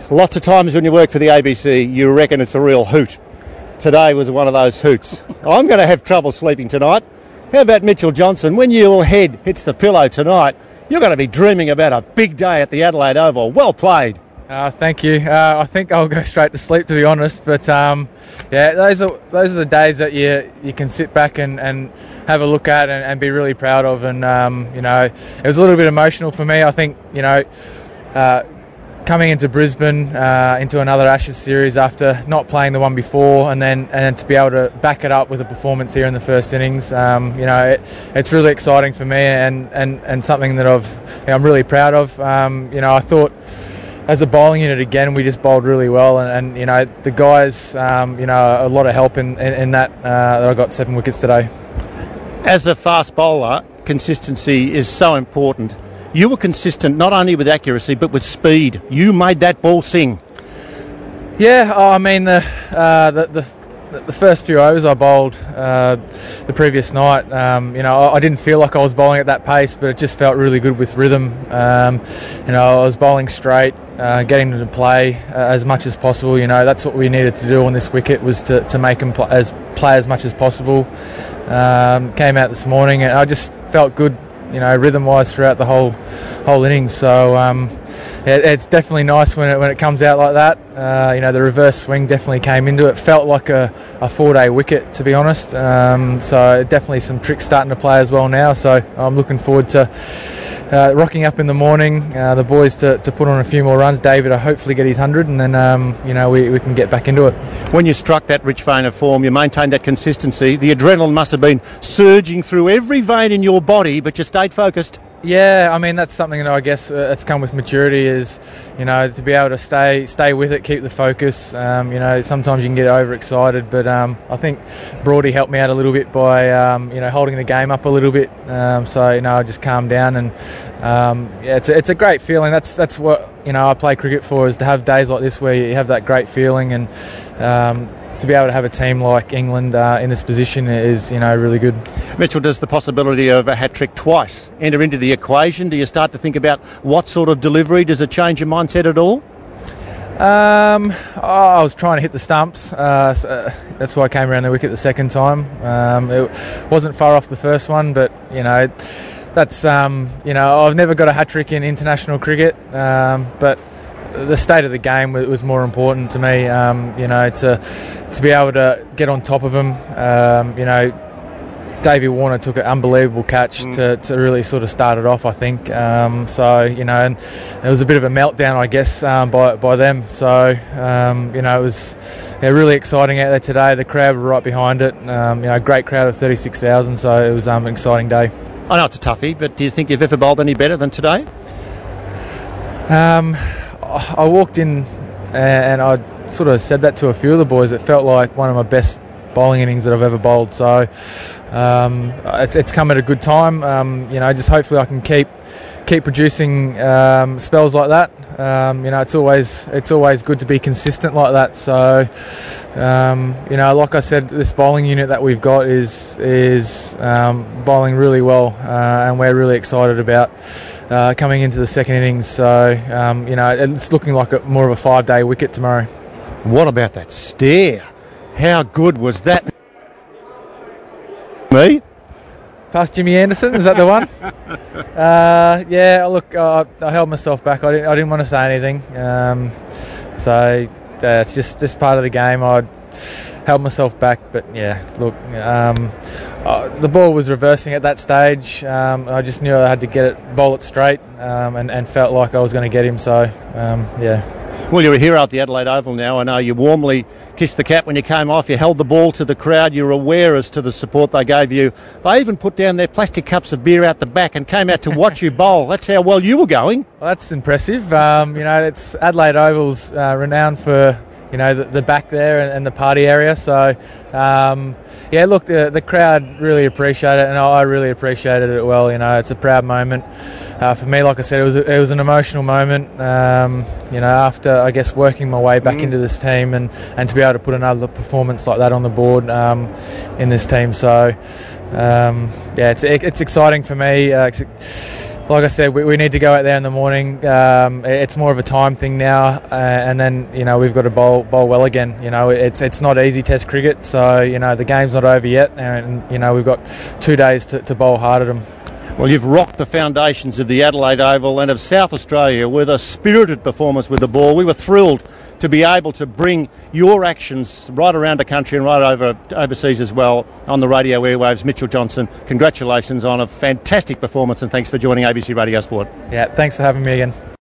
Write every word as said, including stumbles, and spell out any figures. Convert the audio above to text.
Lots of times when you work for the A B C, you reckon it's a real hoot. Today was one of those hoots. I'm going to have trouble sleeping tonight. How about Mitchell Johnson? When your head hits the pillow tonight, you're going to be dreaming about a big day at the Adelaide Oval. Well played. Uh, thank you. Uh, I think I'll go straight to sleep, to be honest. But um, yeah, those are those are the days that you you can sit back and, and have a look at and, and be really proud of. And um, you know, it was a little bit emotional for me. I think you know, uh, coming into Brisbane uh, into another Ashes series after not playing the one before, and then and then to be able to back it up with a performance here in the first innings. Um, you know, it, it's really exciting for me and, and, and something that I've you know, I'm really proud of. Um, you know, I thought, as a bowling unit again, we just bowled really well, and, and you know the guys, um, you know, a lot of help in, in, in that. Uh, that I got seven wickets today. As a fast bowler, consistency is so important. You were consistent not only with accuracy but with speed. You made that ball sing. Yeah, oh, I mean the, uh, the the the first few overs I bowled uh, the previous night. Um, you know, I, I didn't feel like I was bowling at that pace, but it just felt really good with rhythm. Um, you know, I was bowling straight, uh, getting them to play uh, as much as possible. You know, that's what we needed to do on this wicket, was to, to make them play as play as much as possible. Um, came out this morning and I just felt good, you know, rhythm-wise throughout the whole whole innings. So um, it, it's definitely nice when it when it comes out like that. Uh, you know, the reverse swing definitely came into it. Felt like a, a four-day wicket, to be honest. Um, so definitely some tricks starting to play as well now. So I'm looking forward to uh, rocking up in the morning. Uh, the boys to, to put on a few more runs. David, I hopefully get his hundred, and then um, you know we, we can get back into it. When you struck that rich vein of form, you maintained that consistency. The adrenaline must have been surging through every vein in your body, but you stayed focused. Yeah, I mean that's something that I guess uh, it's come with maturity, is you know to be able to stay stay with it, keep the focus. Um, you know sometimes you can get overexcited, but um, I think Brody helped me out a little bit by um, you know holding the game up a little bit. Um, so you know I just calmed down, and um, yeah, it's a, it's a great feeling. That's that's what you know I play cricket for, is to have days like this where you have that great feeling, and um, to be able to have a team like England uh, in this position is, you know, really good. Mitchell, does the possibility of a hat-trick twice enter into the equation? Do you start to think about what sort of delivery? Does it change your mindset at all? Um, oh, I was trying to hit the stumps. Uh, so, uh, that's why I came around the wicket the second time. Um, it wasn't far off the first one, but, you know, that's, um, you know, I've never got a hat-trick in international cricket, um, but the state of the game was more important to me, um, you know, to to be able to get on top of them. Um, you know, Davey Warner took an unbelievable catch mm. to, to really sort of start it off, I think. Um, so, you know, and it was a bit of a meltdown, I guess, um, by by them. So, um, you know, it was yeah, really exciting out there today. The crowd were right behind it. Um, you know, a great crowd of thirty-six thousand, so it was um, an exciting day. I know it's a toughie, but do you think you've ever bowled any better than today? Um... I walked in and I sort of said that to a few of the boys. It felt like one of my best bowling innings that I've ever bowled. So um, it's it's come at a good time. Um, you know, just hopefully I can keep keep producing um, spells like that. Um, you know, it's always it's always good to be consistent like that. So um, you know, like I said, this bowling unit that we've got is is um, bowling really well, uh, and we're really excited about Uh, coming into the second innings. So, um, you know, it's looking like a, more of a five-day wicket tomorrow. What about that stare? How good was that? Me? Past Jimmy Anderson, is that the one? uh, yeah, look, uh, I held myself back. I didn't, I didn't want to say anything. Um, so, uh, it's just this part of the game. I held myself back, but yeah, look, um, uh, the ball was reversing at that stage. Um, I just knew I had to get it, bowl it straight, um, and, and felt like I was going to get him. So, um, yeah. Well, you're a hero at the Adelaide Oval now. I know you warmly kissed the cap when you came off. You held the ball to the crowd. You were aware as to the support they gave you. They even put down their plastic cups of beer out the back and came out to watch you bowl. That's how well you were going. Well, that's impressive. Um, you know, it's Adelaide Oval's uh, renowned for, you know, the, the back there and, and the party area. So, um, yeah, look, the, the crowd really appreciated it, and I really appreciated it well. You know, it's a proud moment uh, for me. Like I said, it was a, it was an emotional moment. Um, you know, after I guess working my way back mm. into this team, and, and to be able to put another performance like that on the board um, in this team. So, um, yeah, it's it's exciting for me. Uh, Like I said, we, we need to go out there in the morning. Um, it's more of a time thing now, uh, and then you know we've got to bowl bowl well again. You know it's it's not easy Test cricket, so you know the game's not over yet, and you know we've got two days to, to bowl hard at them. Well, you've rocked the foundations of the Adelaide Oval and of South Australia with a spirited performance with the ball. We were thrilled to be able to bring your actions right around the country and right over overseas as well on the radio airwaves. Mitchell Johnson, congratulations on a fantastic performance and thanks for joining A B C Radio Sport. Yeah, thanks for having me again.